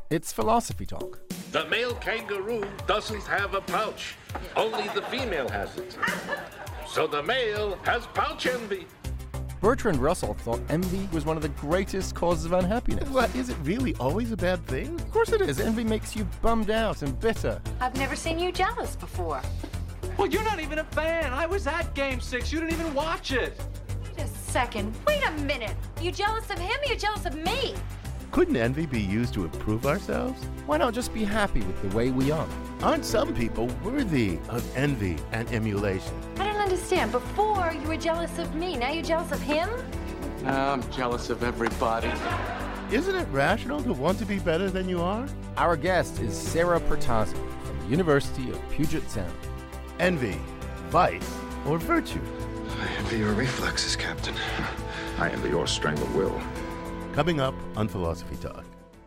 It's Philosophy Talk. The male kangaroo doesn't have a pouch. Only the female has it. So the male has pouch envy. Bertrand Russell thought envy was one of the greatest causes of unhappiness. What, is it really always a bad thing? Of course it is. Envy makes you bummed out and bitter. I've never seen you jealous before. Well, you're not even a fan. I was at Game 6. You didn't even watch it. Wait a second. Wait a minute. You jealous of him or you jealous of me? Couldn't envy be used to improve ourselves? Why not just be happy with the way we are? Aren't some people worthy of envy and emulation? I don't understand. Before, you were jealous of me. Now you're jealous of him? I'm jealous of everybody. Isn't it rational to want to be better than you are? Our guest is Sarah Pertazzi from the University of Puget Sound. Envy, vice, or virtue? I envy your reflexes, Captain. I envy your strength of will. Coming up on Philosophy Talk.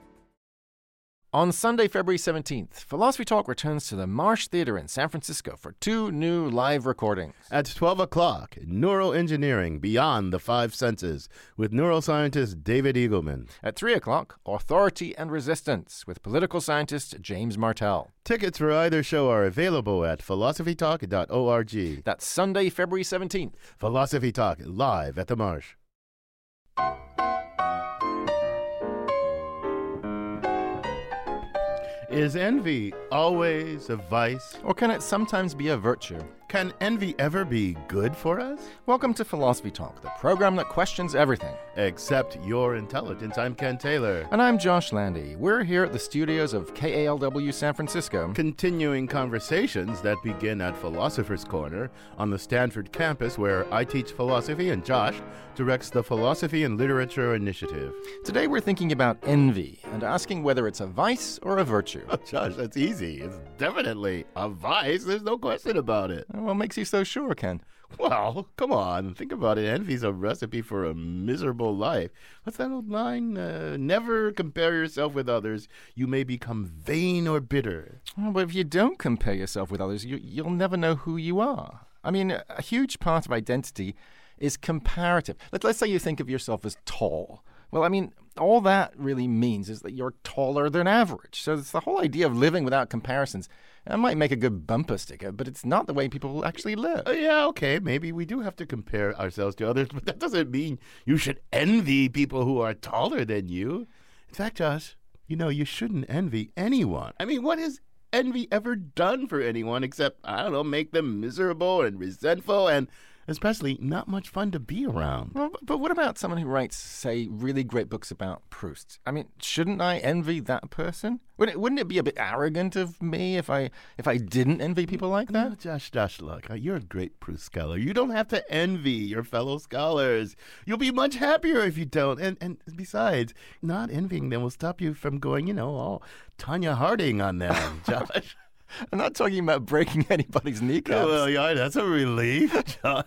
On Sunday, February 17th, Philosophy Talk returns to the Marsh Theater in San Francisco for 2 new live recordings. At 12 o'clock, Neuroengineering Beyond the Five Senses with neuroscientist David Eagleman. At 3 o'clock, Authority and Resistance with political scientist James Martell. Tickets for either show are available at philosophytalk.org. That's Sunday, February 17th. Philosophy Talk, live at the Marsh. Is envy always a vice? Or can it sometimes be a virtue? Can envy ever be good for us? Welcome to Philosophy Talk, the program that questions everything. Except your intelligence. I'm Ken Taylor. And I'm Josh Landy. We're here at the studios of KALW San Francisco. Continuing conversations that begin at Philosopher's Corner on the Stanford campus, where I teach philosophy and Josh directs the Philosophy and Literature Initiative. Today we're thinking about envy and asking whether it's a vice or a virtue. Oh, Josh, that's easy. It's definitely a vice. There's no question about it. What makes you so sure, Ken? Well, come on. Think about it. Envy's a recipe for a miserable life. What's that old line? Never compare yourself with others. You may become vain or bitter. Well, but if you don't compare yourself with others, you'll never know who you are. I mean, a huge part of identity is comparative. Let's say you think of yourself as tall. Well, I mean, all that really means is that you're taller than average. So it's the whole idea of living without comparisons. That might make a good bumper sticker, but it's not the way people actually live. Yeah, okay, maybe we do have to compare ourselves to others, but that doesn't mean you should envy people who are taller than you. In fact, Josh, you shouldn't envy anyone. I mean, what has envy ever done for anyone except, I don't know, make them miserable and resentful and especially not much fun to be around? Well, but what about someone who writes, say, really great books about Proust? I mean, shouldn't I envy that person? Wouldn't it be a bit arrogant of me if I didn't envy people like that? No, Josh, look, you're a great Proust scholar. You don't have to envy your fellow scholars. You'll be much happier if you don't. And besides, not envying them will stop you from going, all Tanya Harding on them, Josh. I'm not talking about breaking anybody's kneecaps. Well, yeah, that's a relief, Josh.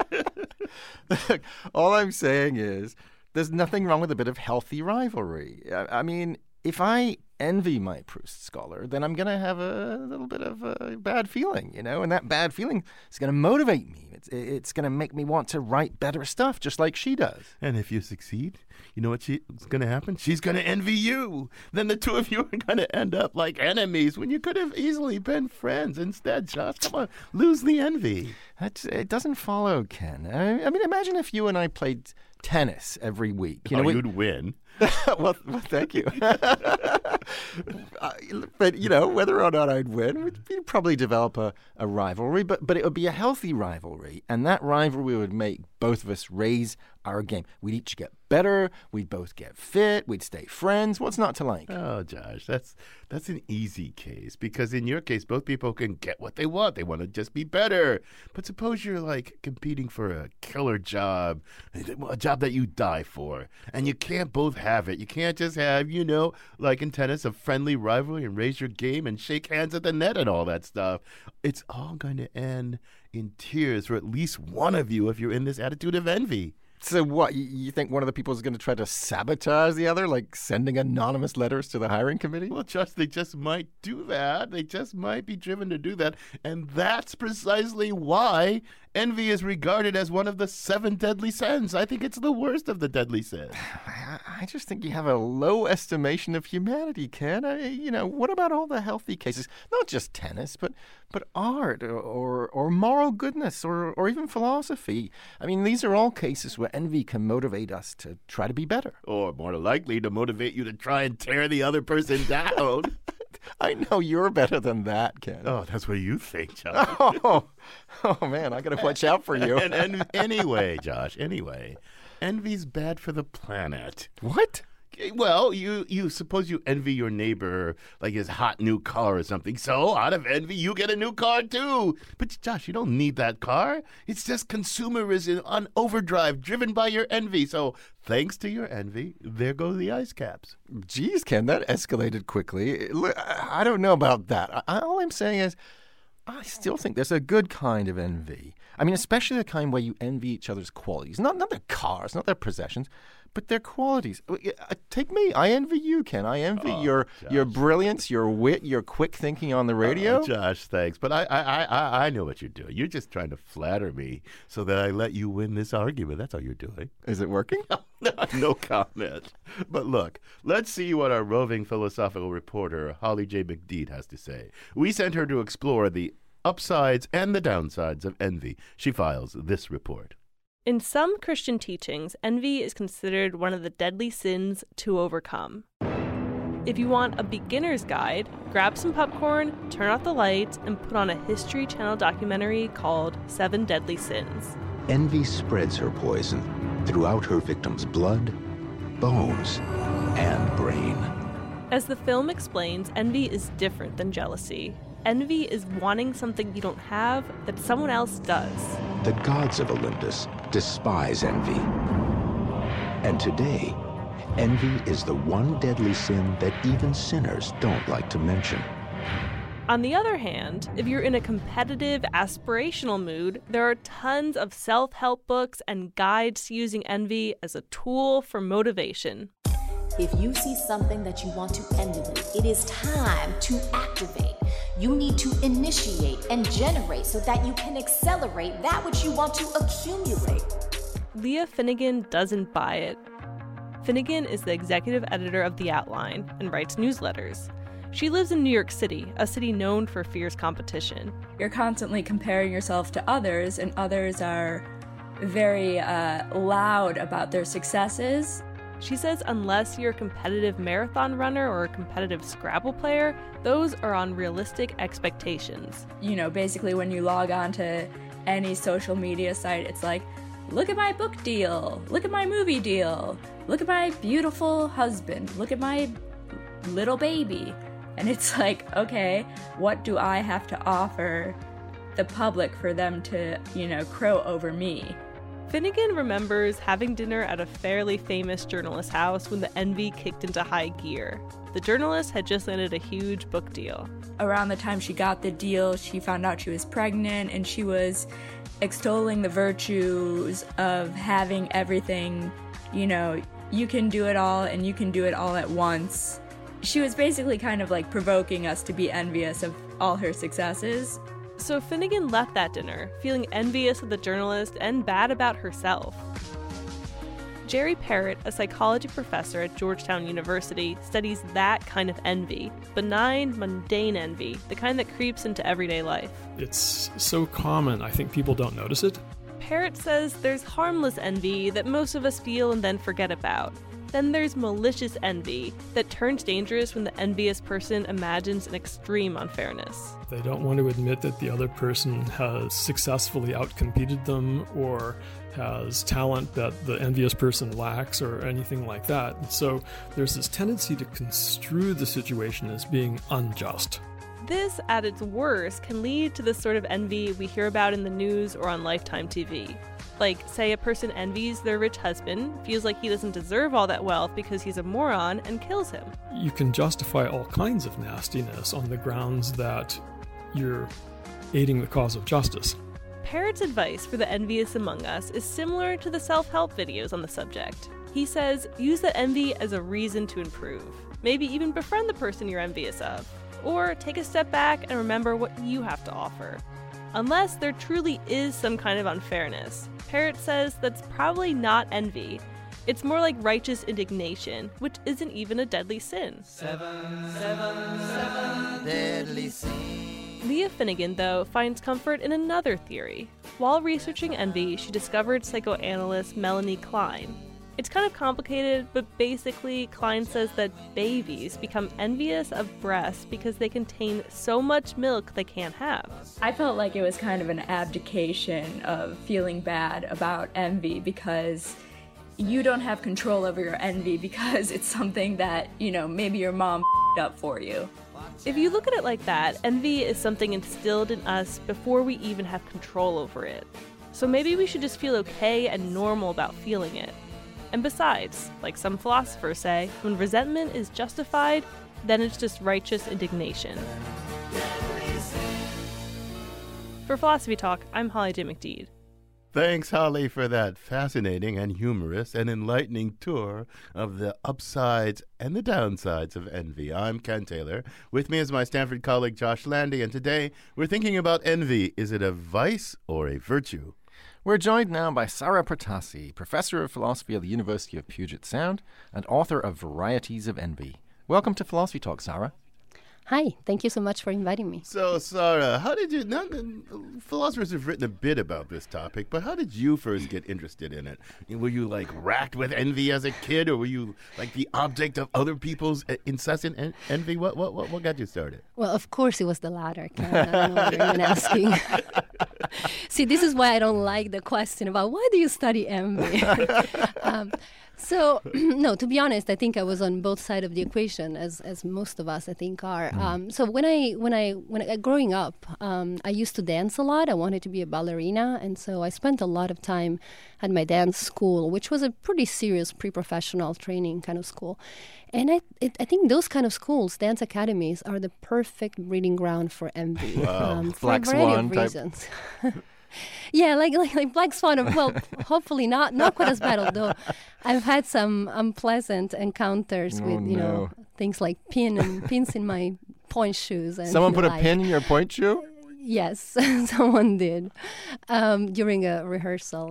Look, all I'm saying is there's nothing wrong with a bit of healthy rivalry. I mean, if I envy my Proust scholar, then I'm going to have a little bit of a bad feeling, and that bad feeling is going to motivate me. It's going to make me want to write better stuff, just like she does. And if you succeed, you know what's going to happen? She's going to envy you. Then the two of you are going to end up like enemies when you could have easily been friends instead, Josh. Come on, lose the envy. It doesn't follow, Ken. I mean, imagine if you and I played tennis every week. You'd win. well, thank you. But, whether or not I'd win, we'd probably develop a rivalry, but it would be a healthy rivalry. And that rivalry would make both of us raise our game. We'd each get better. We'd both get fit. We'd stay friends. What's not to like? Oh, Josh, that's an easy case because in your case, both people can get what they want. They want to just be better. But suppose you're like competing for a killer job, a job that you die for, and you can't both have it. You can't just have, like in tennis, a friendly rivalry and raise your game and shake hands at the net and all that stuff. It's all going to end in tears for at least one of you if you're in this attitude of envy. So what, you think one of the people is going to try to sabotage the other, like sending anonymous letters to the hiring committee? Well, Josh, they just might do that. They just might be driven to do that. And that's precisely why Envy is regarded as one of the 7 deadly sins. I think it's the worst of the deadly sins. I just think you have a low estimation of humanity, Ken. What about all the healthy cases? Not just tennis, but art or moral goodness or even philosophy. I mean, these are all cases where envy can motivate us to try to be better. Or more likely to motivate you to try and tear the other person down. I know you're better than that, Ken. Oh, that's what you think, Josh. Oh man, I got to watch out for you. Anyway, Josh, envy's bad for the planet. What? Well, you suppose you envy your neighbor, like his hot new car or something. So, out of envy, you get a new car too. But, Josh, you don't need that car. It's just consumerism on overdrive, driven by your envy. So, thanks to your envy, there go the ice caps. Geez, Ken, that escalated quickly. Look, I don't know about that. All I'm saying is, I still think there's a good kind of envy. I mean, especially the kind where you envy each other's qualities. Not their cars, not their possessions, but their qualities. Take me. I envy you, Ken. I envy your brilliance, your wit, your quick thinking on the radio. Josh, thanks. But I know what you're doing. You're just trying to flatter me so that I let you win this argument. That's all you're doing. Is it working? No comment. But look, let's see what our roving philosophical reporter, Holly J. McDeed, has to say. We sent her to explore the upsides and the downsides of envy. She files this report. In some Christian teachings, envy is considered one of the deadly sins to overcome. If you want a beginner's guide, grab some popcorn, turn off the lights, and put on a History Channel documentary called 7 Deadly Sins. Envy spreads her poison throughout her victim's blood, bones, and brain. As the film explains, envy is different than jealousy. Envy is wanting something you don't have that someone else does. The gods of Olympus despise envy. And today, envy is the one deadly sin that even sinners don't like to mention. On the other hand, if you're in a competitive, aspirational mood, there are tons of self-help books and guides to using envy as a tool for motivation. If you see something that you want to emulate, it is time to activate. You need to initiate and generate so that you can accelerate that which you want to accumulate. Leah Finnegan doesn't buy it. Finnegan is the executive editor of The Outline and writes newsletters. She lives in New York City, a city known for fierce competition. You're constantly comparing yourself to others, and others are very loud about their successes. She says unless you're a competitive marathon runner or a competitive Scrabble player, those are unrealistic expectations. Basically when you log on to any social media site, it's like, look at my book deal, look at my movie deal, look at my beautiful husband, look at my little baby. And it's like, okay, what do I have to offer the public for them to, crow over me? Finnegan remembers having dinner at a fairly famous journalist's house when the envy kicked into high gear. The journalist had just landed a huge book deal. Around the time she got the deal, she found out she was pregnant, and she was extolling the virtues of having everything, you can do it all and you can do it all at once. She was basically kind of like provoking us to be envious of all her successes. So Finnegan left that dinner, feeling envious of the journalist and bad about herself. Jerry Parrott, a psychology professor at Georgetown University, studies that kind of envy, benign, mundane envy, the kind that creeps into everyday life. It's so common, I think people don't notice it. Parrott says there's harmless envy that most of us feel and then forget about. Then there's malicious envy that turns dangerous when the envious person imagines an extreme unfairness. They don't want to admit that the other person has successfully outcompeted them or has talent that the envious person lacks or anything like that. And so there's this tendency to construe the situation as being unjust. This, at its worst, can lead to the sort of envy we hear about in the news or on Lifetime TV. Like, say a person envies their rich husband, feels like he doesn't deserve all that wealth because he's a moron, and kills him. You can justify all kinds of nastiness on the grounds that you're aiding the cause of justice. Parrott's advice for the envious among us is similar to the self-help videos on the subject. He says, use the envy as a reason to improve. Maybe even befriend the person you're envious of. Or take a step back and remember what you have to offer. unless there truly is some kind of unfairness. Parrott says that's probably not envy. It's more like righteous indignation, which isn't even a deadly sin. Seven deadly sins. Leah Finnegan, though, finds comfort in another theory. While researching envy, she discovered psychoanalyst Melanie Klein. It's kind of complicated, but basically, Klein says that babies become envious of breasts because they contain so much milk they can't have. I felt like it was kind of an abdication of feeling bad about envy because you don't have control over your envy because it's something that, maybe your mom up for you. If you look at it like that, envy is something instilled in us before we even have control over it. So maybe we should just feel okay and normal about feeling it. And besides, like some philosophers say, when resentment is justified, then it's just righteous indignation. For Philosophy Talk, I'm Holly J. McDede. Thanks, Holly, for that fascinating and humorous and enlightening tour of the upsides and the downsides of envy. I'm Ken Taylor. With me is my Stanford colleague, Josh Landy, and today we're thinking about envy. Is it a vice or a virtue? We're joined now by Sara Protasi, professor of philosophy at the University of Puget Sound and author of Varieties of Envy. Welcome to Philosophy Talk, Sara. Hi, thank you so much for inviting me. So, Sara, how did you, philosophers have written a bit about this topic, but how did you first get interested in it? Were you racked with envy as a kid, or were you the object of other people's incessant envy? What got you started? Well, of course it was the latter, Ken. I don't know what you're even asking. See, this is why I don't like the question about why do you study envy? So, no, to be honest, I think I was on both sides of the equation, as most of us, I think, are. So when I growing up, I used to dance a lot. I wanted to be a ballerina, and so I spent a lot of time at my dance school, which was a pretty serious pre-professional training kind of school. And I think those kind of schools, dance academies, are the perfect breeding ground for envy. Wow. For a variety of reasons. Yeah, like Black Swan. Well, hopefully not quite as bad. Although I've had some unpleasant encounters with things like pins in my point shoes. And Someone put a pin in your point shoe? Yes, someone did during a rehearsal.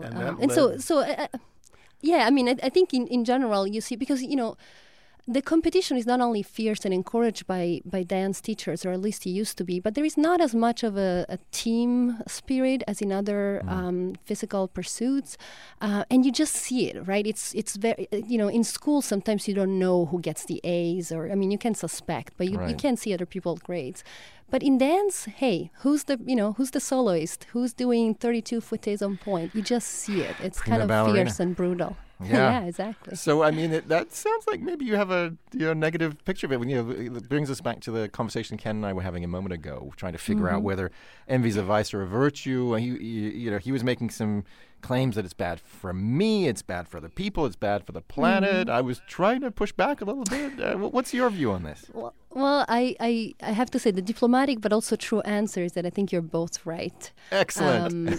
Yeah. I mean, I think in general you see because the competition is not only fierce and encouraged by dance teachers, or at least it used to be, but there is not as much of a team spirit as in other physical pursuits, and you just see it, right? It's very in school sometimes you don't know who gets the A's, or you can suspect, but you can't see other people's grades. But in dance, hey, who's the soloist? Who's doing 32 footies on point? You just see it. It's kind of ballerina. Fierce and brutal. Yeah. Yeah, exactly. So, that sounds like maybe you have a negative picture of it. It brings us back to the conversation Ken and I were having a moment ago, trying to figure out whether envy is a vice or a virtue. He was making some claims that it's bad for me, it's bad for the people, it's bad for the planet. I was trying to push back a little bit. What's your view on this? Well, I have to say the diplomatic but also true answer is that I think you're both right. Excellent.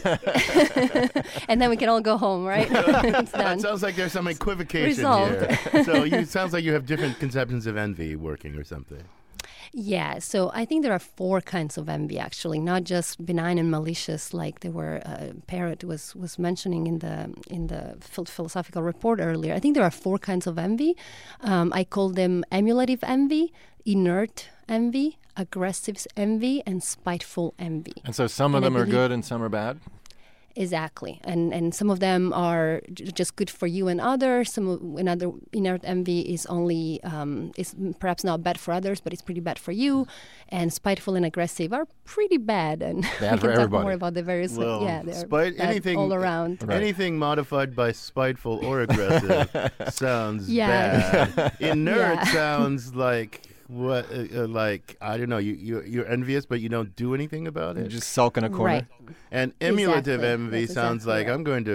And then we can all go home, right? It's done. It sounds like there's some equivocation here. So it sounds like you have different conceptions of envy working or something. Yeah, so I think there are 4 kinds of envy, actually, not just benign and malicious, like they were. Parrott was mentioning in the philosophical report earlier. I think there are 4 kinds of envy. I call them emulative envy, inert envy, aggressive envy, and spiteful envy. And so some of them are good and some are bad? Exactly, and some of them are just good for you and others. Another inert envy is only is perhaps not bad for others, but it's pretty bad for you. And spiteful and aggressive are pretty bad, and bad we for can everybody. Talk more about the various. They're anything all around. Right. Anything modified by spiteful or aggressive sounds bad. Inert sounds like. What I don't know. You're envious, but you don't do anything about it. You just sulk in a corner. Right. And emulative envy sounds like I'm going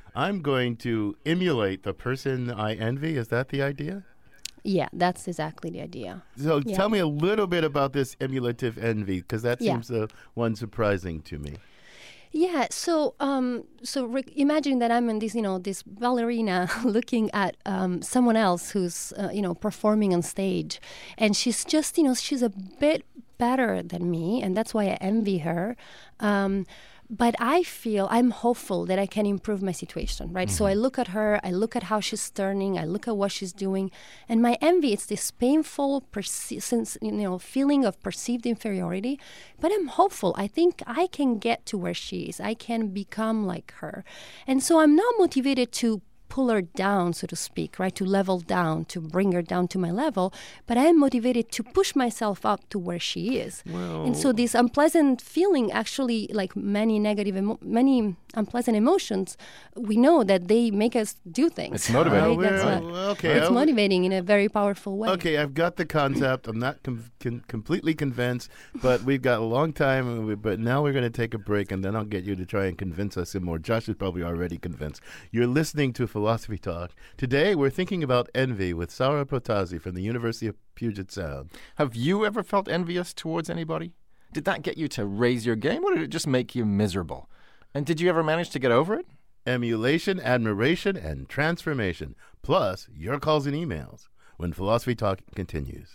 to emulate the person I envy. Is that the idea? Yeah, that's exactly the idea. So tell me a little bit about this emulative envy, because that seems one surprising to me. Yeah, so imagine that I'm in this, this ballerina looking at someone else who's, performing on stage, and she's just, she's a bit better than me, and that's why I envy her. But I'm hopeful that I can improve my situation, right? Mm-hmm. So I look at her, I look at how she's turning, I look at what she's doing, and my envy, it's this painful feeling of perceived inferiority. But I'm hopeful. I think I can get to where she is. I can become like her. And so I'm not motivated to pull her down, so to speak, right? To level down, to bring her down to my level. But I am motivated to push myself up to where she is. Well, and so this unpleasant feeling, actually, like many many unpleasant emotions, we know that they make us do things. It's motivating. Right? It's motivating in a very powerful way. Okay, I've got the concept. I'm not completely convinced, but we've got a long time. But now we're going to take a break, and then I'll get you to try and convince us some more. Josh is probably already convinced. You're listening to Philosophy Talk. Today, we're thinking about envy with Sara Protasi from the University of Puget Sound. Have you ever felt envious towards anybody? Did that get you to raise your game, or did it just make you miserable? And did you ever manage to get over it? Emulation, admiration, and transformation. Plus, your calls and emails when Philosophy Talk continues.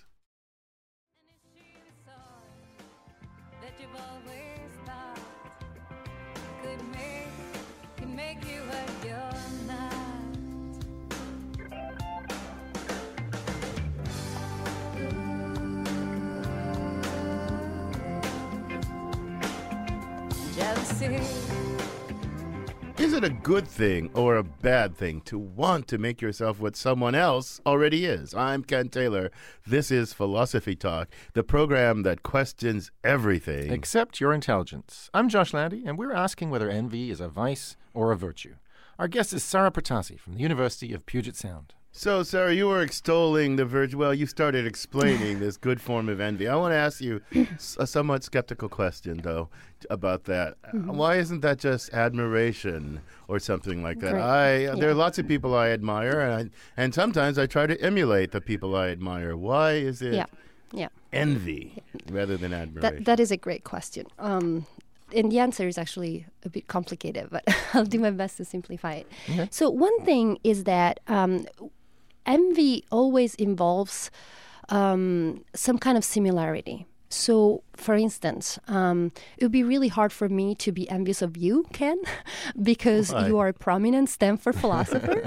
Is it a good thing or a bad thing to want to make yourself what someone else already is? I'm Ken Taylor. This is Philosophy Talk, the program that questions everything except your intelligence. I'm Josh Landy, and we're asking whether envy is a vice or a virtue. Our guest is Sara Protasi from the University of Puget Sound. So, Sara, you were extolling the virtue. Well, you started explaining this good form of envy. I want to ask you a somewhat skeptical question, though, about that. Mm-hmm. Why isn't that just admiration or something like that? There are lots of people I admire, and sometimes I try to emulate the people I admire. Why is it envy rather than admiration? That is a great question. And the answer is actually a bit complicated, but I'll do my best to simplify it. Okay. So one thing is that envy always involves some kind of similarity. So, for instance, it would be really hard for me to be envious of you, Ken, because you are a prominent Stanford philosopher.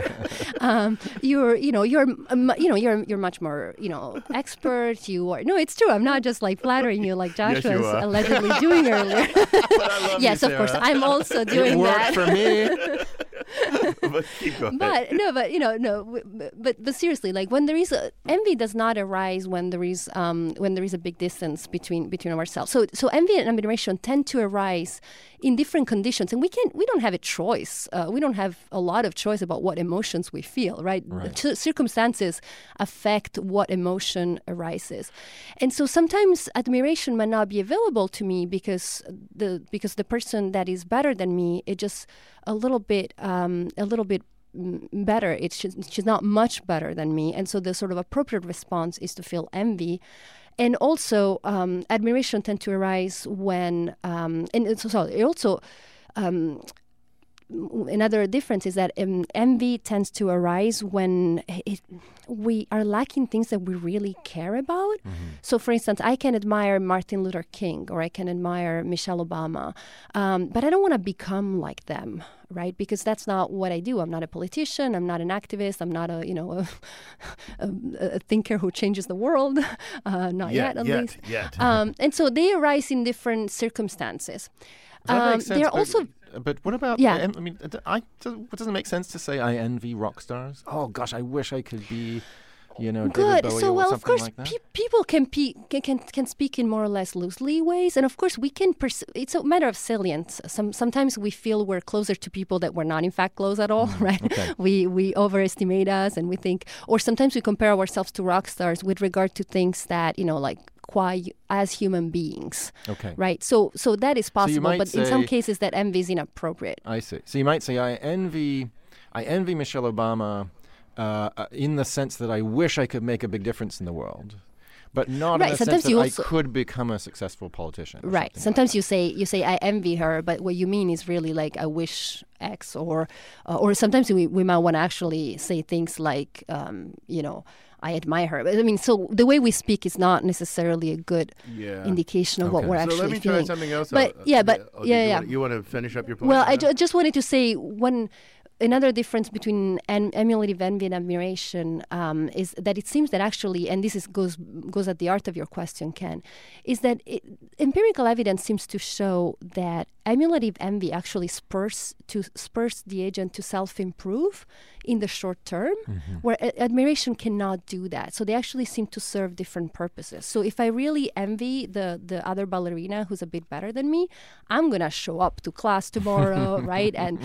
You're much more, expert. You are. No, it's true. I'm not just like flattering you like Josh was allegedly doing earlier. Yes, of course. I'm also doing that. It worked for me. But seriously, like when there is envy does not arise when there is a big distance between ourselves. So envy and admiration tend to arise in different conditions, and we don't have a choice. We don't have a lot of choice about what emotions we feel, right? Circumstances affect what emotion arises, and so sometimes admiration might not be available to me because the person that is better than me is just a little bit better. She's not much better than me, and so the sort of appropriate response is to feel envy. And also, admiration tend to arise when, another difference is that envy tends to arise when we are lacking things that we really care about. Mm-hmm. So, for instance, I can admire Martin Luther King or I can admire Michelle Obama, but I don't want to become like them, right? Because that's not what I do. I'm not a politician. I'm not an activist. I'm not a thinker who changes the world. Not yet, at least. And so they arise in different circumstances. That makes sense, they're also. But what about? Yeah. I mean, it doesn't make sense to say I envy rock stars. Oh gosh, I wish I could be, David Bowie or well, something of course, like that. People can speak in more or less loosely ways, and of course, we can. It's a matter of salience. Sometimes we feel we're closer to people that we're not, in fact, close at all. Right? Okay. We overestimate us, and we think, or sometimes we compare ourselves to rock stars with regard to things that as human beings. Okay. Right? So that is possible, but in some cases that envy is inappropriate. I see. So you might say I envy Michelle Obama in the sense that I wish I could make a big difference in the world. but not Right, in the sometimes sense you that also- I could become a successful politician. or Right. something Sometimes you say I envy her, but what you mean is really like I wish X, or sometimes we might want to actually say things like I admire her. But I mean, so the way we speak is not necessarily a good indication of what we're actually So let me feeling. try something else. But You want to finish up your point? Well, I just wanted to say another difference between emulative envy and admiration is that it seems that actually, and this goes at the heart of your question, Ken, is that empirical evidence seems to show that emulative envy actually spurs the agent to self-improve in the short term, where admiration cannot do that. So they actually seem to serve different purposes. So if I really envy the other ballerina who's a bit better than me, I'm gonna show up to class tomorrow, right? And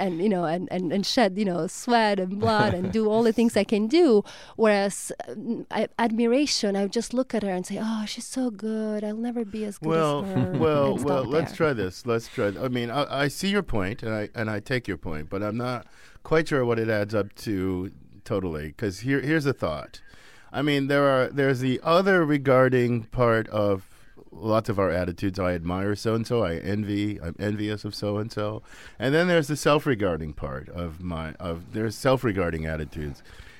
shed sweat and blood and do all the things I can do. Whereas admiration, I just look at her and say, "Oh, she's so good. I'll never be as good as her." Well. Let's try this. I mean, I see your point, and I take your point, but I'm not quite sure what it adds up to totally. Because here's a thought. I mean, there's the other regarding part of lots of our attitudes. I admire so and so. I'm envious of so and so. And then there's the self-regarding part there's self-regarding attitudes.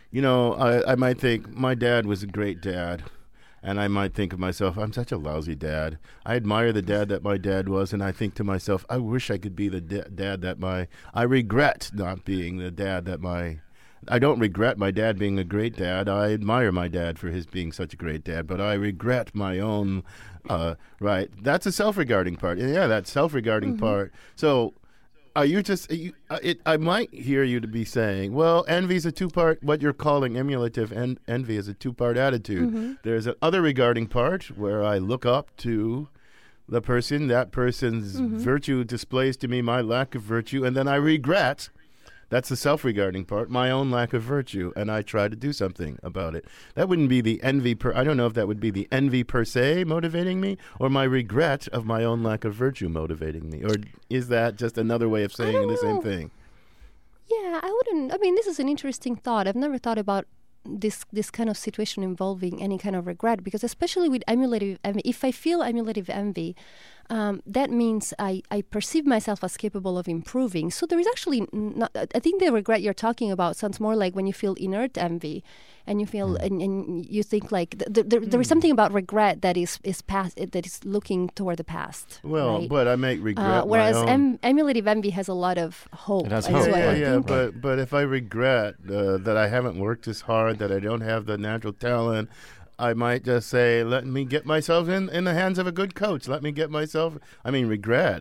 I might think my dad was a great dad. And I might think of myself, I'm such a lousy dad. I admire the dad that my dad was, and I think to myself, I wish I could be the dad that I regret not being the dad that I don't regret my dad being a great dad. I admire my dad for his being such a great dad, but I regret my own, right. That's a self-regarding part. Yeah, that self-regarding part. So are you just, I might hear you to be saying, well, envy is a two-part, what you're calling emulative envy is a two-part attitude. There's an other regarding part where I look up to the person, that person's virtue displays to me my lack of virtue, and then I regret. That's the self-regarding part, my own lack of virtue, and I try to do something about it. That wouldn't be the envy I don't know if that would be the envy per se motivating me, or my regret of my own lack of virtue motivating me. Or is that just another way of saying the same thing? Yeah, this is an interesting thought. I've never thought about this kind of situation involving any kind of regret, because especially with emulative envy, if I feel emulative envy, that means I perceive myself as capable of improving. So there is actually I think the regret you're talking about sounds more like when you feel inert envy, and you feel and you think like there is something about regret that is past, that is looking toward the past. Well, right? But I make regret. Whereas my own. Emulative envy has a lot of hope. It has hope. But if I regret that I haven't worked as hard, that I don't have the natural talent, I might just say, let me get myself in the hands of a good coach. Let me get myself, regret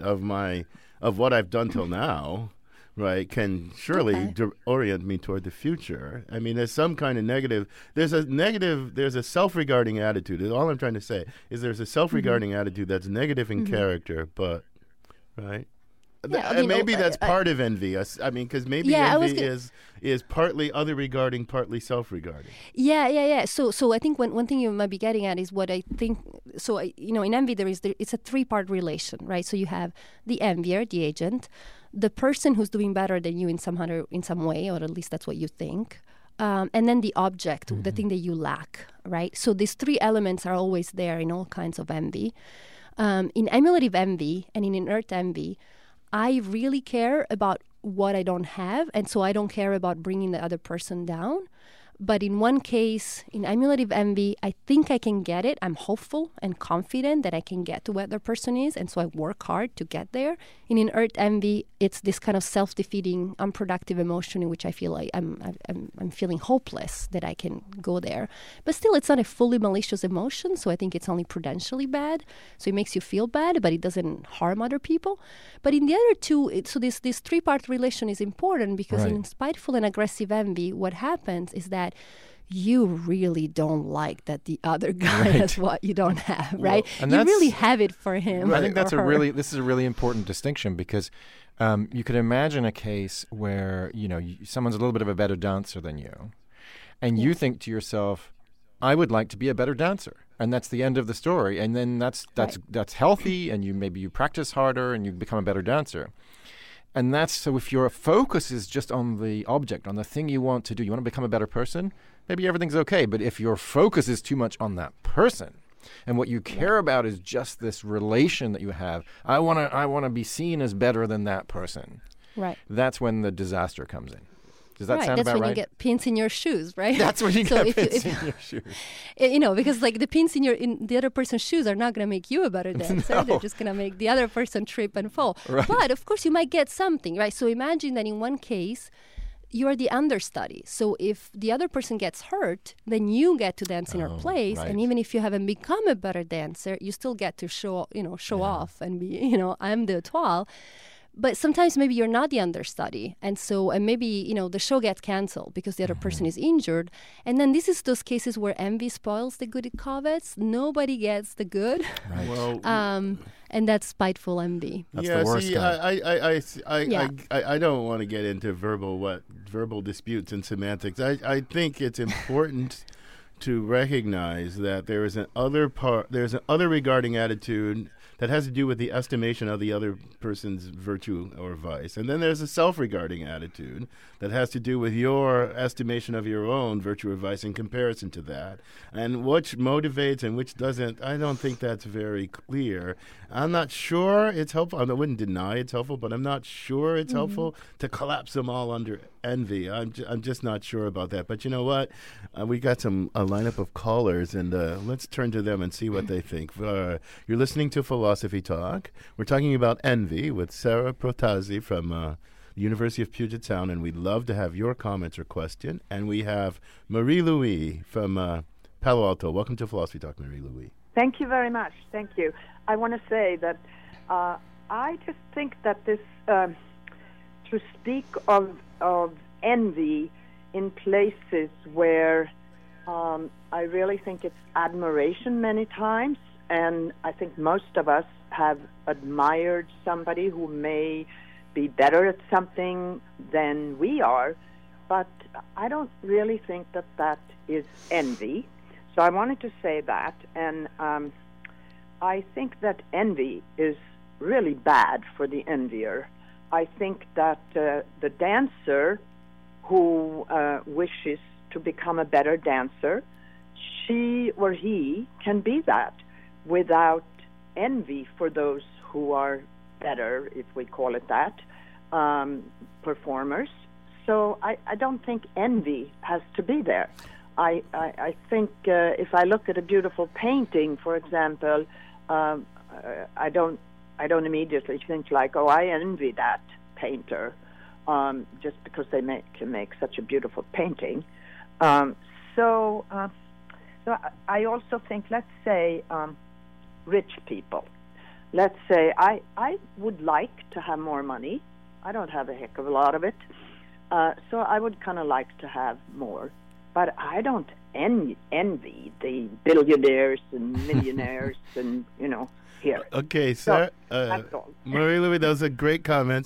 of what I've done till now, right, can surely orient me toward the future. I mean, there's some kind of negative, there's a self-regarding attitude. All I'm trying to say is there's a self-regarding attitude that's negative in character, but, right? Yeah, maybe that's part of envy. Because maybe envy is partly other regarding, partly self-regarding. Yeah. So I think one thing you might be getting at is what I think. So in envy it's a three-part relation, right? So you have the envier, the agent, the person who's doing better than you in some way, or at least that's what you think, and then the object, the thing that you lack, right? So these three elements are always there in all kinds of envy. In emulative envy and in inert envy, I really care about what I don't have, and so I don't care about bringing the other person down. But in one case, in emulative envy, I think I can get it. I'm hopeful and confident that I can get to where the person is, and so I work hard to get there. In inert envy, it's this kind of self-defeating, unproductive emotion in which I feel like I'm feeling hopeless that I can go there. But still, it's not a fully malicious emotion, so I think it's only prudentially bad. So it makes you feel bad, but it doesn't harm other people. But in the other two, so this three-part relation is important, because in spiteful and aggressive envy, what happens is that you really don't like that the other guy has what you don't have, right? And you really have it for him. I think this is a really important distinction, because you could imagine a case where someone's a little bit of a better dancer than you, and you think to yourself, I would like to be a better dancer, and that's the end of the story. And then that's healthy, and maybe you practice harder and you become a better dancer. And so if your focus is just on the object, on the thing you want to do, you want to become a better person, maybe everything's okay. But if your focus is too much on that person, and what you care about is just this relation that you have, I want to be seen as better than that person. Right. That's when the disaster comes in. Does that sound That's about when right? you get pins in your shoes, right? That's when you get pins in your shoes. You know, because like the pins in the other person's shoes are not going to make you a better dancer. No. They're just going to make the other person trip and fall. Right. But of course, you might get something, right? So imagine that in one case, you are the understudy. So if the other person gets hurt, then you get to dance in her place. right. And even if you haven't become a better dancer, you still get to show off and be, I'm the étoile. But sometimes maybe you're not the understudy. And maybe, the show gets canceled because the other person is injured. And then this is those cases where envy spoils the good it covets. Nobody gets the good. Right. Well, and that's spiteful envy. That's the worst I don't want to get into verbal disputes and semantics. I think it's important to recognize that there's an other regarding attitude that has to do with the estimation of the other person's virtue or vice. And then there's a self-regarding attitude that has to do with your estimation of your own virtue or vice in comparison to that. And which motivates and which doesn't, I don't think that's very clear. I'm not sure it's helpful. I wouldn't deny it's helpful, but I'm not sure it's helpful to collapse them all under envy. I'm just not sure about that. But you know what? We got a lineup of callers, and let's turn to them and see what they think. You're listening to Philosophy Talk. We're talking about envy with Sarah Protasi from the University of Puget Sound, and we'd love to have your comments or question. And we have Marie-Louise from Palo Alto. Welcome to Philosophy Talk, Marie-Louise. Thank you very much. Thank you. I want to say that I just think that this, to speak of envy in places where I really think it's admiration many times, and I think most of us have admired somebody who may be better at something than we are, but I don't really think that is envy. So I wanted to say that, and I think that envy is really bad for the envier. I think that the dancer who wishes to become a better dancer, she or he can be that without envy for those who are better, if we call it that, performers. So I don't think envy has to be there. I think if I look at a beautiful painting, for example, I don't immediately think like, oh, I envy that painter, just because they can make such a beautiful painting. So I also think, let's say, rich people. Let's say I would like to have more money. I don't have a heck of a lot of it. So I would kind of like to have more. But I don't envy the billionaires and millionaires and, here. Okay, Sarah, Marie-Louise, that was a great comment.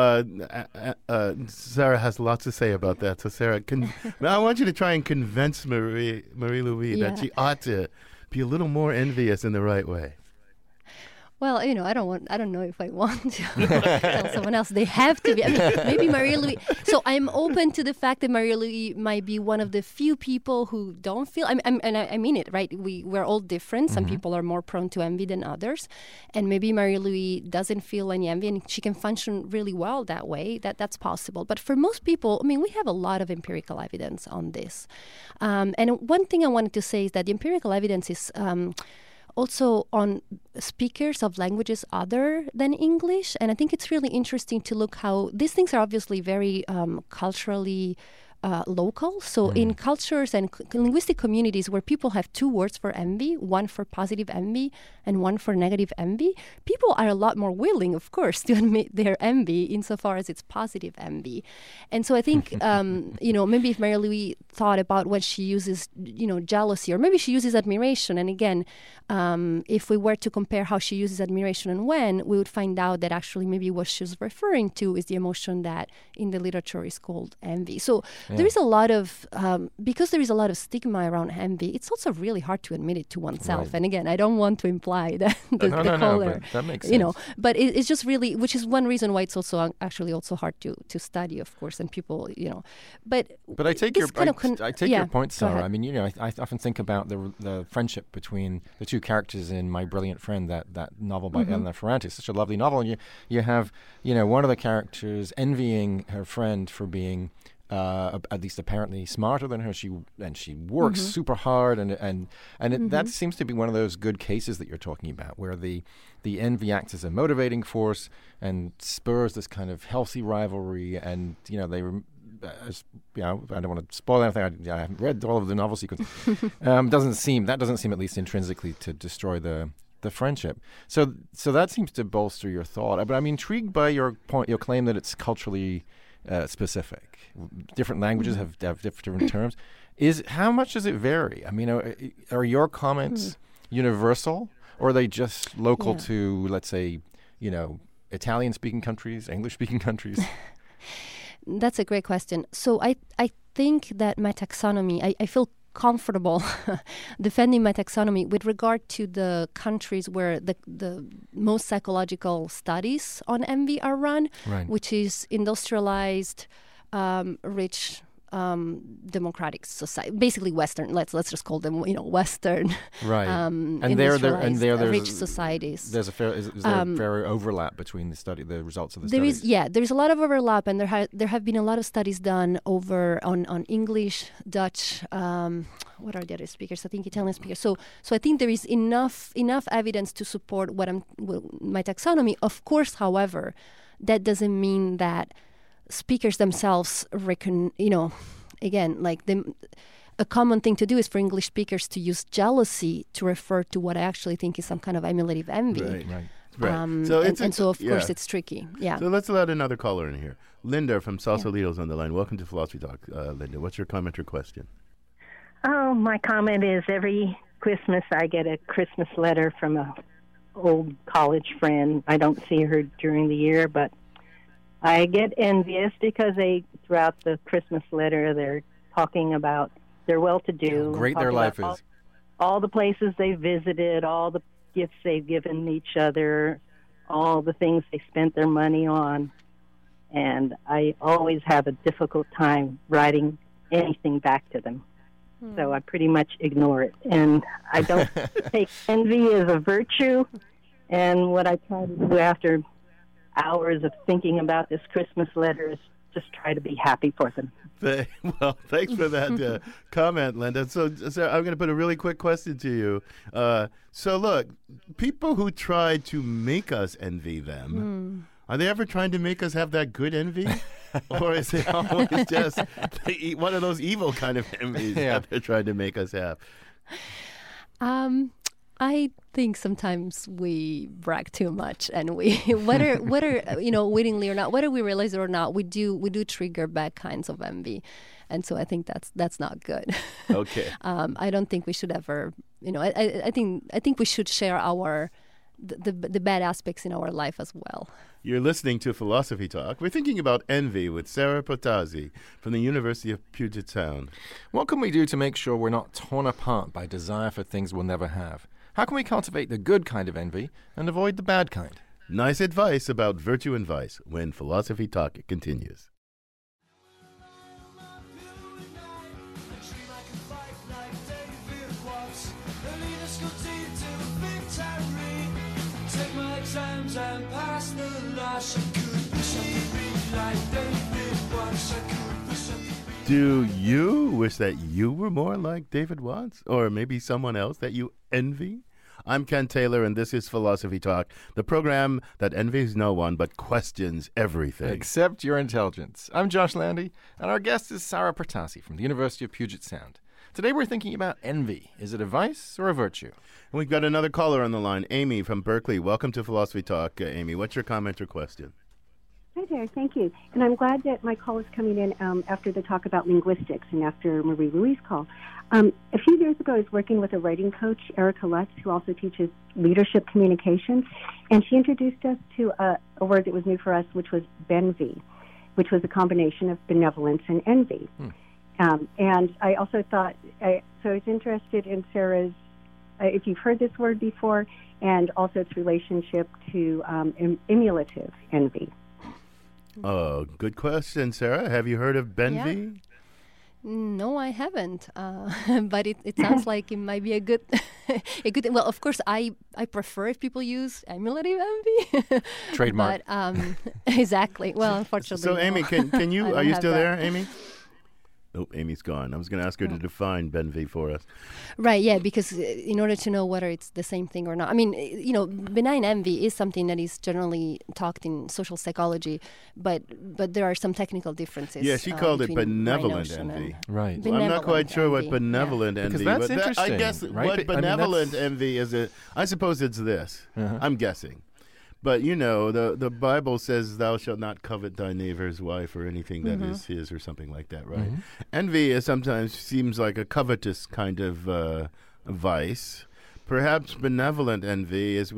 Sarah has lots to say about that. So, Sarah, I want you to try and convince Marie-Louise that she ought to be a little more envious in the right way. Well, I don't know if I want to tell someone else. They have to be. I mean, maybe Marie-Louise. So I'm open to the fact that Marie-Louise might be one of the few people who don't feel, and I mean it, right? We're all different. Some people are more prone to envy than others. And maybe Marie-Louise doesn't feel any envy and she can function really well that way. That's possible. But for most people, we have a lot of empirical evidence on this. And one thing I wanted to say is that the empirical evidence is also on speakers of languages other than English. And I think it's really interesting to look how these things are obviously very culturally local. So in cultures and linguistic communities where people have two words for envy, one for positive envy and one for negative envy, people are a lot more willing, of course, to admit their envy insofar as it's positive envy. And so I think, maybe if Marie-Louise thought about when she uses, jealousy, or maybe she uses admiration. And again, if we were to compare how she uses admiration and when, we would find out that actually maybe what she's referring to is the emotion that in the literature is called envy. So There is a lot of, because there is a lot of stigma around envy, it's also really hard to admit it to oneself. Right. And again, I don't want to imply that the caller, but that makes you know, sense. but it's just really, which is one reason why it's also actually also hard to study, of course, and people, you know, but I take your I take your point, go Sarah. ahead. I mean, you know, I often think about the friendship between the two characters in My Brilliant Friend, that novel by Elena Ferrante. It's such a lovely novel, and you have, you know, one of the characters envying her friend for being at least apparently smarter than her. She works super hard, and that seems to be one of those good cases that you're talking about, where the envy acts as a motivating force and spurs this kind of healthy rivalry, and you know as you know, I don't want to spoil anything. I haven't read all of the novel sequence. Doesn't seem at least intrinsically to destroy the friendship. So that seems to bolster your thought. But I'm intrigued by your claim that it's culturally specific. Different languages have different terms. How much does it vary? I mean, are your comments universal, or are they just local to, let's say, you know, Italian-speaking countries, English-speaking countries? That's a great question. So I think that my taxonomy, I feel comfortable defending my taxonomy with regard to the countries where the most psychological studies on envy are run, right, which is industrialized, rich, democratic society, basically Western. Let's just call them, you know, Western. Right, and rich societies. There's a fair overlap between the results of the studies. There's a lot of overlap, and there have been a lot of studies done on English, Dutch. What are the other speakers? I think Italian speakers. So I think there is enough evidence to support my taxonomy. Of course, however, that doesn't mean that speakers themselves again, like a common thing to do is for English speakers to use jealousy to refer to what I actually think is some kind of emulative envy. Right. So of course it's tricky. Yeah. So let's let another caller in here. Linda from Sausalito's on the line. Welcome to Philosophy Talk, Linda. What's your comment or question? Oh, my comment is every Christmas I get a Christmas letter from an old college friend. I don't see her during the year, but I get envious because throughout the Christmas letter, they're talking about their well-to-do. How great their life is. All the places they visited, all the gifts they've given each other, all the things they spent their money on. And I always have a difficult time writing anything back to them. So I pretty much ignore it. And I don't take envy as a virtue. And what I try to do after hours of thinking about this Christmas letter is just try to be happy for them. Well, thanks for that comment, Linda. So I'm going to put a really quick question to you. So look, people who try to make us envy them, are they ever trying to make us have that good envy? Or is it always just one of those evil kind of envies that they're trying to make us have? I think sometimes we brag too much, and we whether wittingly or not, whether we realize it or not, we do trigger bad kinds of envy, and so I think that's not good. Okay. I don't think we should ever. I think we should share the bad aspects in our life as well. You're listening to Philosophy Talk. We're thinking about envy with Sarah Potazzi from the University of Puget Sound. What can we do to make sure we're not torn apart by desire for things we'll never have? How can we cultivate the good kind of envy and avoid the bad kind? Nice advice about virtue and vice when Philosophy Talk continues. Do you wish that you were more like David Watts, or maybe someone else that you envy? I'm Ken Taylor, and this is Philosophy Talk, the program that envies no one but questions everything. Except your intelligence. I'm Josh Landy, and our guest is Sarah Potazzi from the University of Puget Sound. Today we're thinking about envy. Is it a vice or a virtue? And we've got another caller on the line, Amy from Berkeley. Welcome to Philosophy Talk, Amy. What's your comment or question? Hi there, thank you. And I'm glad that my call is coming in after the talk about linguistics and after Marie Louise' call. A few years ago, I was working with a writing coach, Erica Lutz, who also teaches leadership communication, and she introduced us to a word that was new for us, which was benvy, which was a combination of benevolence and envy. And I also thought, so I was interested in Sarah's, if you've heard this word before, and also its relationship to emulative envy. Oh, good question, Sarah. Have you heard of Benvy? No, I haven't. But it sounds like it might be a good, well, of course, I prefer if people use emulative envy. Trademark. But exactly. Well, unfortunately. So, Amy, no. can you? Are you still that. there, Amy? Nope, Amy's gone. I was going to ask her to define Benvy for us. Right, yeah, because in order to know whether it's the same thing or not. I mean, benign envy is something that is generally talked in social psychology, but there are some technical differences. Yeah, she called it benevolent envy. Right. Well, I'm not quite sure what envy, benevolent envy is. Because that's interesting. I guess right? what benevolent envy is, I suppose it's this. I'm guessing. But, the Bible says, thou shalt not covet thy neighbor's wife or anything that is his or something like that, right? Envy sometimes seems like a covetous kind of vice. Perhaps benevolent envy is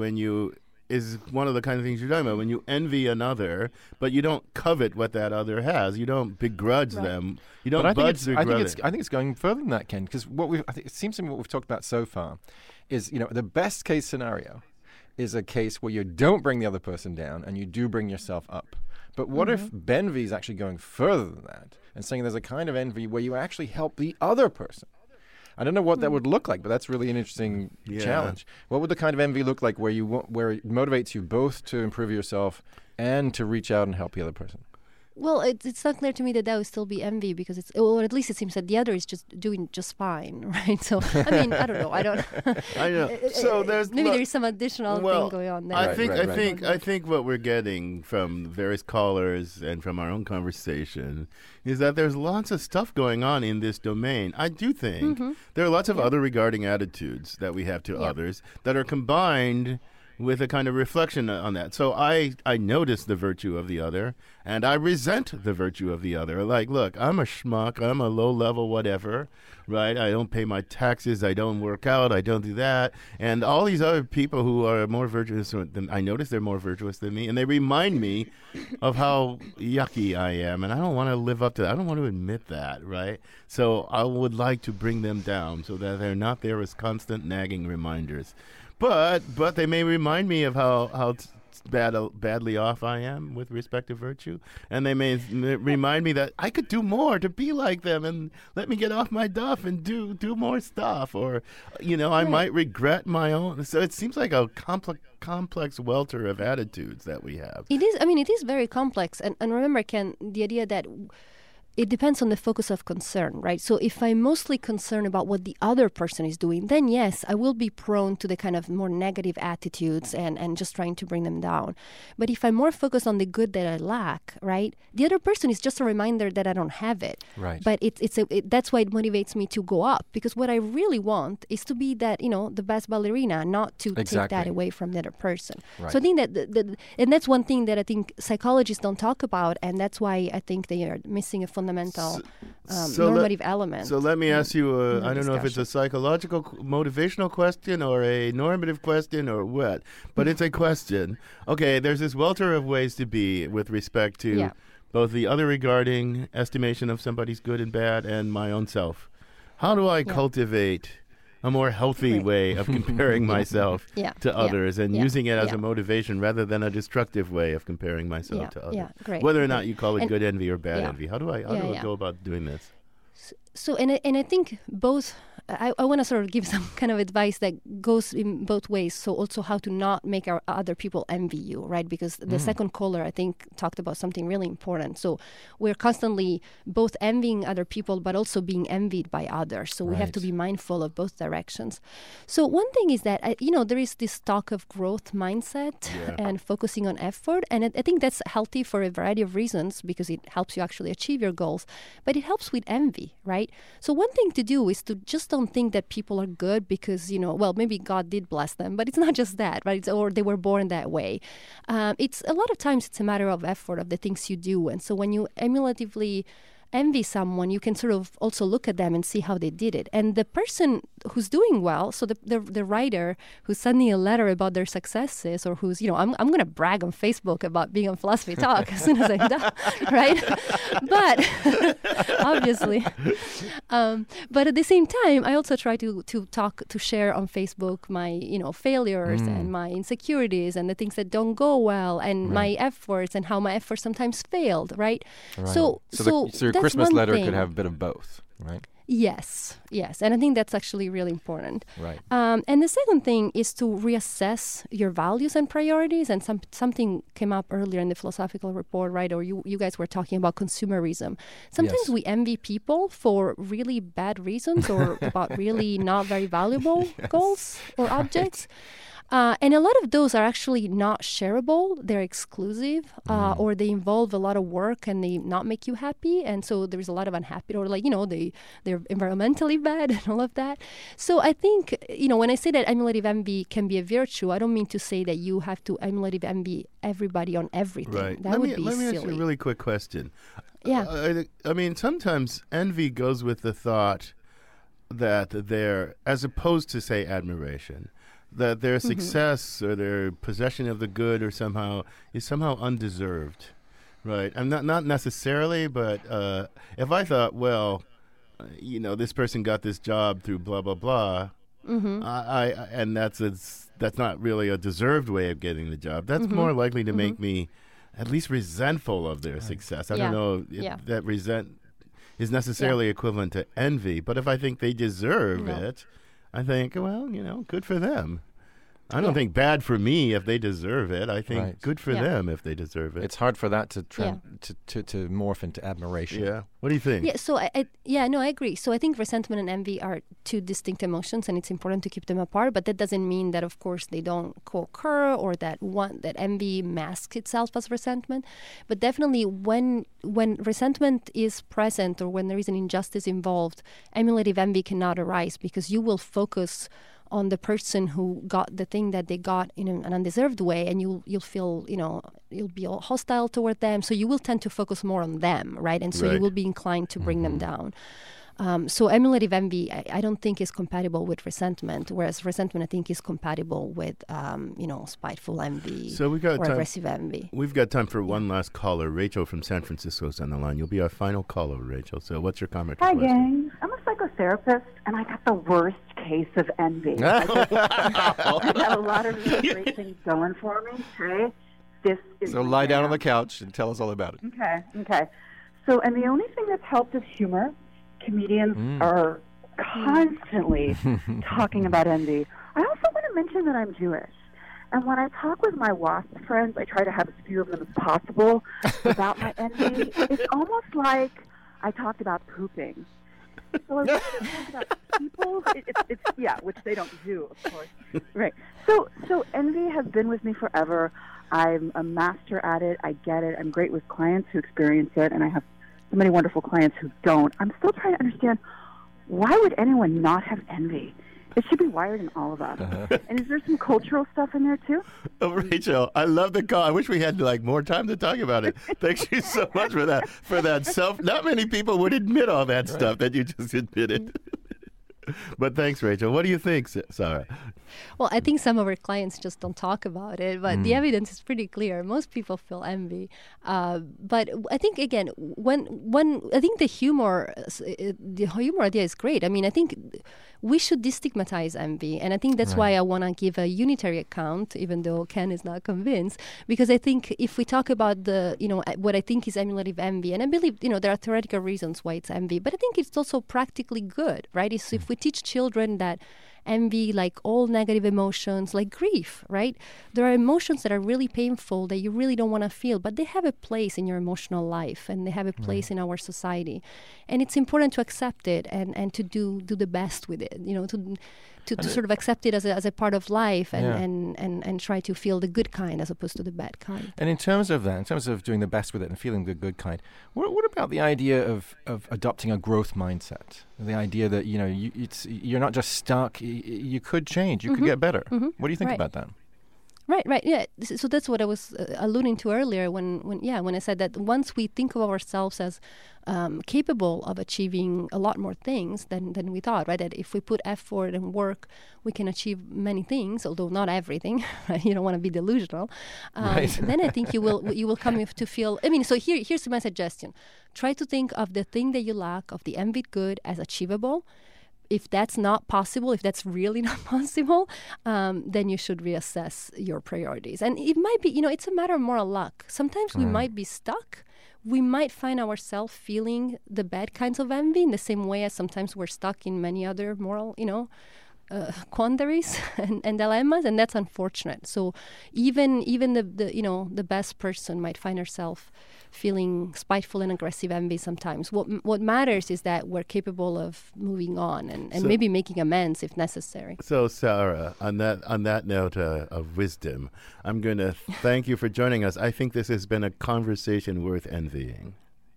is one of the kind of things you're talking about, when you envy another, but you don't covet what that other has. You don't begrudge them. You don't budge their grudge. I think it's going further than that, Ken, because it seems to me what we've talked about so far is, the best case scenario is a case where you don't bring the other person down and you do bring yourself up. But what if Benvy is actually going further than that and saying there's a kind of envy where you actually help the other person? I don't know what that would look like, but that's really an interesting challenge. What would the kind of envy look like where it motivates you both to improve yourself and to reach out and help the other person? Well, it's not clear to me that would still be envy because or at least it seems that the other is just doing just fine, right? So, I mean, I don't know. I know. So maybe there's some additional thing going on there. I think what we're getting from various callers and from our own conversation is that there's lots of stuff going on in this domain. I do think there are lots of other regarding attitudes that we have to others that are combined with a kind of reflection on that. So I notice the virtue of the other, and I resent the virtue of the other. Like, look, I'm a schmuck, I'm a low-level whatever, right? I don't pay my taxes, I don't work out, I don't do that. And all these other people who are more virtuous than I notice they're more virtuous than me, and they remind me of how yucky I am, and I don't want to live up to that. I don't want to admit that, right? So I would like to bring them down so that they're not there as constant nagging reminders. But they may remind me of how badly off I am with respect to virtue, and they may remind me that I could do more to be like them, and let me get off my duff and do more stuff, or I might regret my own. So it seems like a complex welter of attitudes that we have. It is. I mean, it is very complex, and remember, Ken, the idea that it depends on the focus of concern, right? So if I'm mostly concerned about what the other person is doing, then yes, I will be prone to the kind of more negative attitudes and just trying to bring them down. But if I'm more focused on the good that I lack, right, the other person is just a reminder that I don't have it. Right. But that's why it motivates me to go up, because what I really want is to be that, the best ballerina, not to take that away from the other person. Right. So I think that, and that's one thing that I think psychologists don't talk about, and that's why I think they are missing a fundamental normative element. So let me ask you, I don't know if it's a psychological, motivational question or a normative question or what, but it's a question. Okay, there's this welter of ways to be with respect to both the other regarding estimation of somebody's good and bad and my own self. How do I cultivate a more healthy way of comparing myself to others and using it as a motivation rather than a destructive way of comparing myself to others? Yeah, great. Whether or not you call it good envy or bad envy. How do I go about doing this? So, and I think both, I want to sort of give some kind of advice that goes in both ways. So also how to not make our other people envy you, right? Because the second caller, I think, talked about something really important. So we're constantly both envying other people, but also being envied by others. So we have to be mindful of both directions. So one thing is that, there is this talk of growth mindset and focusing on effort. And I think that's healthy for a variety of reasons because it helps you actually achieve your goals. But it helps with envy, right? So one thing to do is to just don't think that people are good because, maybe God did bless them, but it's not just that, right? Or they were born that way. It's a lot of times it's a matter of effort of the things you do. And so when you emulatively envy someone, you can sort of also look at them and see how they did it. And the person who's doing well, so the writer who's sending a letter about their successes, or who's, I'm going to brag on Facebook about being on Philosophy Talk as soon as I'm done, right? But obviously, but at the same time, I also try to share on Facebook my, failures and my insecurities and the things that don't go well and my efforts and how my efforts sometimes failed, right? So your that's Christmas one letter thing. could have a bit of both, right? Yes, and I think that's actually really important. Right. And the second thing is to reassess your values and priorities. And something came up earlier in the philosophical report, right? Or you guys were talking about consumerism. Sometimes we envy people for really bad reasons or about really not very valuable goals or objects. And a lot of those are actually not shareable. They're exclusive, or they involve a lot of work and they not make you happy. And so there's a lot of unhappiness, or they're environmentally bad and all of that. So I think, when I say that emulative envy can be a virtue, I don't mean to say that you have to emulative envy everybody on everything. Right. That would be let me silly. ask you a really quick question. Yeah. I mean, sometimes envy goes with the thought that as opposed to, say, admiration, that their success or their possession of the good is somehow undeserved, right? And not necessarily, but if I thought, well, this person got this job through blah blah blah, and that's not really a deserved way of getting the job. That's more likely to make me at least resentful of their success. I don't know if that resent is necessarily equivalent to envy, but if I think they deserve it, I think, well, good for them. I don't think bad for me if they deserve it. I think good for them if they deserve it. It's hard for that to morph into admiration. Yeah. What do you think? Yeah. So I agree. So I think resentment and envy are two distinct emotions, and it's important to keep them apart. But that doesn't mean that, of course, they don't co-occur, or that envy masks itself as resentment. But definitely, when resentment is present, or when there is an injustice involved, emulative envy cannot arise, because you will focus on the person who got the thing that they got in an undeserved way, and you'll feel, you'll be all hostile toward them. So you will tend to focus more on them, right? And so you will be inclined to bring them down. So emulative envy, I don't think is compatible with resentment, whereas resentment, I think, is compatible with, spiteful envy or aggressive envy. We've got time for one last caller. Rachel from San Francisco is on the line. You'll be our final caller, Rachel. So what's your comment? Hi, gang. I'm a psychotherapist, and I got the worst case of envy. I have a lot of really great things going for me. Okay? This is so lie down on the couch and tell us all about it. Okay. So, and the only thing that's helped is humor. Comedians are constantly talking about envy. I also want to mention that I'm Jewish. And when I talk with my WASP friends, I try to have as few of them as possible about my envy. It's almost like I talked about pooping. So I wanted to talk about people. Which they don't do, of course. Right. So envy has been with me forever. I'm a master at it. I get it. I'm great with clients who experience it, and I have so many wonderful clients who don't. I'm still trying to understand, why would anyone not have envy? It should be wired in all of us. And is there some cultural stuff in there too? Oh, Rachel, I love the call. I wish we had more time to talk about it. Thanks you so much for that. Not many people would admit all that stuff that you just admitted. But thanks, Rachel. What do you think, Sarah? Well, I think some of our clients just don't talk about it, but the evidence is pretty clear. Most people feel envy. But I think, again, when I think the humor idea is great. I mean, I think we should destigmatize envy. And I think that's why I want to give a unitary account, even though Ken is not convinced, because I think if we talk about what I think is emulative envy, and I believe, there are theoretical reasons why it's envy, but I think it's also practically good, right? It's if we teach children that envy, like all negative emotions, like grief, right? There are emotions that are really painful that you really don't want to feel, but they have a place in your emotional life, and they have a place in our society. And it's important to accept it and to do the best with it, to sort of accept it as a part of life and try to feel the good kind as opposed to the bad kind. And in terms of doing the best with it and feeling the good kind, what about the idea of adopting a growth mindset? The idea that you're not just stuck. You could change. You could get better. What do you think about that? Right. Yeah. So that's what I was alluding to earlier when I said that once we think of ourselves as capable of achieving a lot more things than we thought, right? That if we put effort and work, we can achieve many things, although not everything. Right? You don't want to be delusional. Right. Then I think you will come to feel. I mean, so here's my suggestion: try to think of the thing that you lack, of the envied good, as achievable. If that's not possible, if that's really not possible, then you should reassess your priorities. And it might be, it's a matter of moral luck. Sometimes we might be stuck. We might find ourselves feeling the bad kinds of envy in the same way as sometimes we're stuck in many other moral, quandaries and dilemmas, and that's unfortunate. So even the best person might find herself feeling spiteful and aggressive envy sometimes. What matters is that we're capable of moving on and maybe making amends if necessary. So Sarah, on that note of wisdom, I'm going to thank you for joining us. I think this has been a conversation worth envying.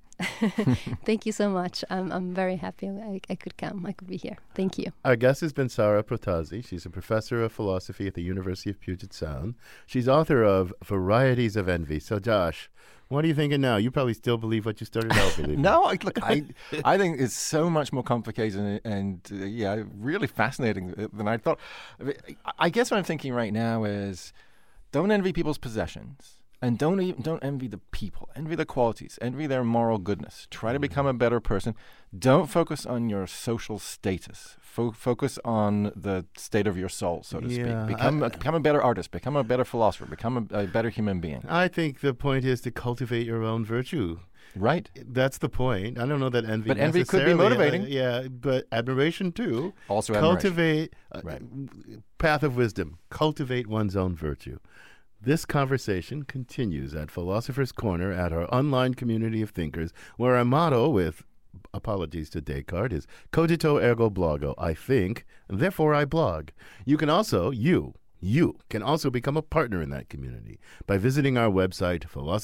Thank you so much. I'm very happy I could come. I could be here. Thank you. Our guest has been Sarah Protasi. She's a professor of philosophy at the University of Puget Sound. She's author of Varieties of Envy. So Josh, what are you thinking now? You probably still believe what you started out believing. No, I think it's so much more complicated and really fascinating than I thought. I guess what I'm thinking right now is don't envy people's possessions. And don't envy the people. Envy the qualities. Envy their moral goodness. Try to become a better person. Don't focus on your social status. Focus on the state of your soul, so to speak. Become a better artist. Become a better philosopher. Become a better human being. I think the point is to cultivate your own virtue. Right. That's the point. I don't know that envy. But envy could be motivating. But admiration too. Also cultivate path of wisdom. Cultivate one's own virtue. This conversation continues at Philosopher's Corner at our online community of thinkers, where our motto, with apologies to Descartes, is cogito ergo blogo. I think, therefore I blog. You can also, you can also become a partner in that community by visiting our website,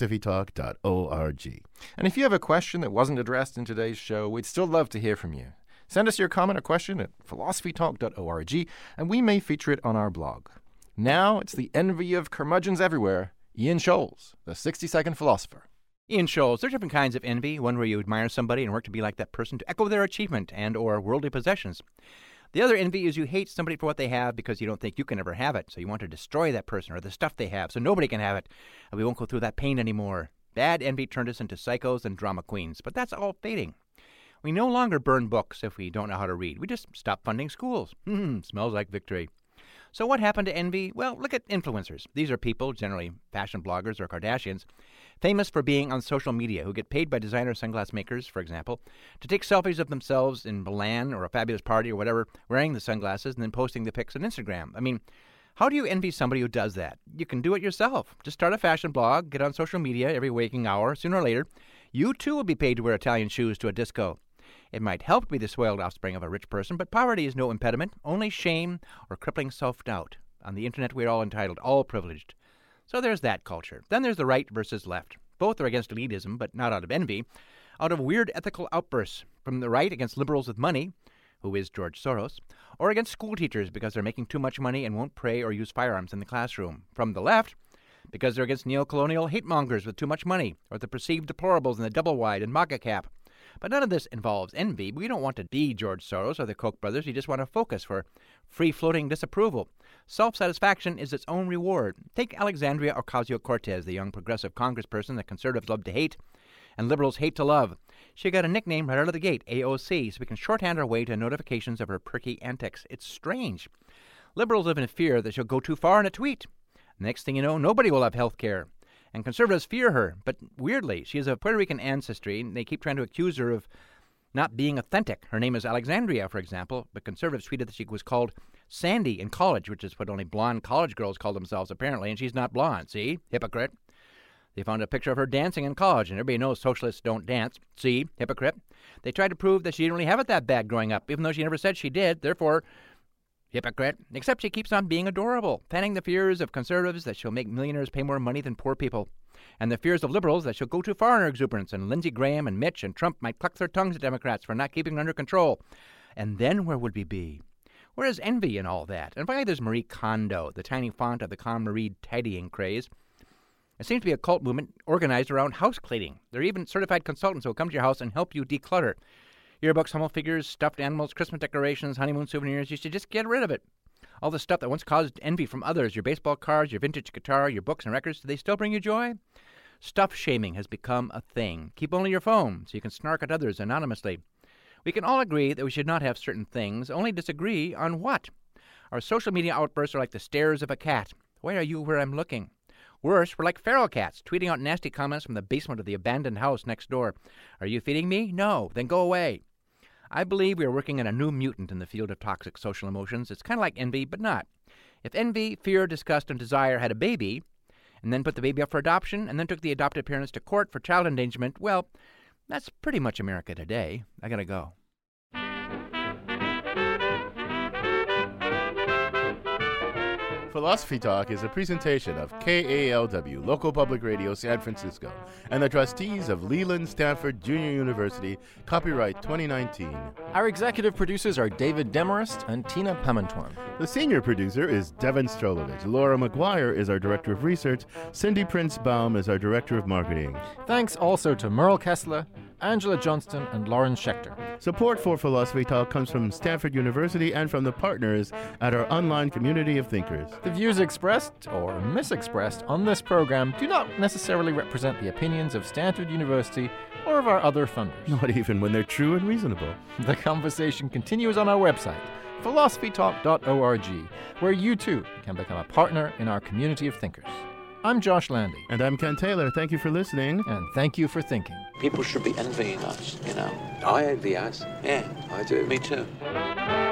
philosophytalk.org. And if you have a question that wasn't addressed in today's show, we'd still love to hear from you. Send us your comment or question at philosophytalk.org, and we may feature it on our blog. Now it's the envy of curmudgeons everywhere, Ian Scholes, the 60-second philosopher. Ian Scholes, there's different kinds of envy, one where you admire somebody and work to be like that person to echo their achievement and or worldly possessions. The other envy is you hate somebody for what they have because you don't think you can ever have it, so you want to destroy that person or the stuff they have so nobody can have it, and we won't go through that pain anymore. Bad envy turned us into psychos and drama queens, but that's all fading. We no longer burn books if we don't know how to read. We just stop funding schools. Smells like victory. So what happened to envy? Well, look at influencers. These are people, generally fashion bloggers or Kardashians, famous for being on social media, who get paid by designer sunglass makers, for example, to take selfies of themselves in Milan or a fabulous party or whatever, wearing the sunglasses and then posting the pics on Instagram. I mean, how do you envy somebody who does that? You can do it yourself. Just start a fashion blog, get on social media every waking hour. Sooner or later, you too will be paid to wear Italian shoes to a disco. It might help to be the soiled offspring of a rich person, but poverty is no impediment, only shame or crippling self-doubt. On the internet, we're all entitled, all privileged. So there's that culture. Then there's the right versus left. Both are against elitism, but not out of envy. Out of weird ethical outbursts. From the right against liberals with money, who is George Soros, or against school teachers because they're making too much money and won't pray or use firearms in the classroom. From the left, because they're against neo-colonial hate-mongers with too much money, or the perceived deplorables in the double-wide and MAGA cap. But none of this involves envy. We don't want to be George Soros or the Koch brothers. We just want to focus for free-floating disapproval. Self-satisfaction is its own reward. Take Alexandria Ocasio-Cortez, the young progressive congressperson that conservatives love to hate and liberals hate to love. She got a nickname right out of the gate, AOC, so we can shorthand our way to notifications of her perky antics. It's strange. Liberals live in fear that she'll go too far in a tweet. Next thing you know, nobody will have health care. And conservatives fear her, but weirdly, she has a Puerto Rican ancestry, and they keep trying to accuse her of not being authentic. Her name is Alexandria, for example, but conservatives tweeted that she was called Sandy in college, which is what only blonde college girls call themselves, apparently, and she's not blonde. See? Hypocrite. They found a picture of her dancing in college, and everybody knows socialists don't dance. See? Hypocrite. They tried to prove that she didn't really have it that bad growing up, even though she never said she did. Therefore, hypocrite. Except she keeps on being adorable, fanning the fears of conservatives that she'll make millionaires pay more money than poor people, and the fears of liberals that she'll go too far in her exuberance, and Lindsey Graham and Mitch and Trump might cluck their tongues at Democrats for not keeping her under control. And then where would we be? Where is envy in all that? And finally, there's Marie Kondo, the tiny font of the KonMari tidying craze. It seems to be a cult movement organized around house cleaning. There are even certified consultants who will come to your house and help you declutter. Yearbooks, humble figures, stuffed animals, Christmas decorations, honeymoon souvenirs. You should just get rid of it. All the stuff that once caused envy from others, your baseball cards, your vintage guitar, your books and records, do they still bring you joy? Stuff shaming has become a thing. Keep only your phone so you can snark at others anonymously. We can all agree that we should not have certain things, only disagree on what. Our social media outbursts are like the stares of a cat. Why are you where I'm looking? Worse, we're like feral cats, tweeting out nasty comments from the basement of the abandoned house next door. Are you feeding me? No. Then go away. I believe we are working on a new mutant in the field of toxic social emotions. It's kind of like envy, but not. If envy, fear, disgust, and desire had a baby, and then put the baby up for adoption, and then took the adopted parents to court for child endangerment, well, that's pretty much America today. I gotta go. Philosophy Talk is a presentation of KALW, Local Public Radio, San Francisco, and the trustees of Leland Stanford Junior University, copyright 2019. Our executive producers are David Demarest and Tina Pamantuan. The senior producer is Devin Strolovich. Laura McGuire is our director of research. Cindy Prince-Baum is our director of marketing. Thanks also to Merle Kessler, Angela Johnston, and Lauren Schechter. Support for Philosophy Talk comes from Stanford University and from the partners at our online community of thinkers. The views expressed or misexpressed on this program do not necessarily represent the opinions of Stanford University or of our other funders. Not even when they're true and reasonable. The conversation continues on our website, philosophytalk.org, where you too can become a partner in our community of thinkers. I'm Josh Landy. And I'm Ken Taylor. Thank you for listening. And thank you for thinking. People should be envying us, you know. I envy us. Yeah, I do. Me too.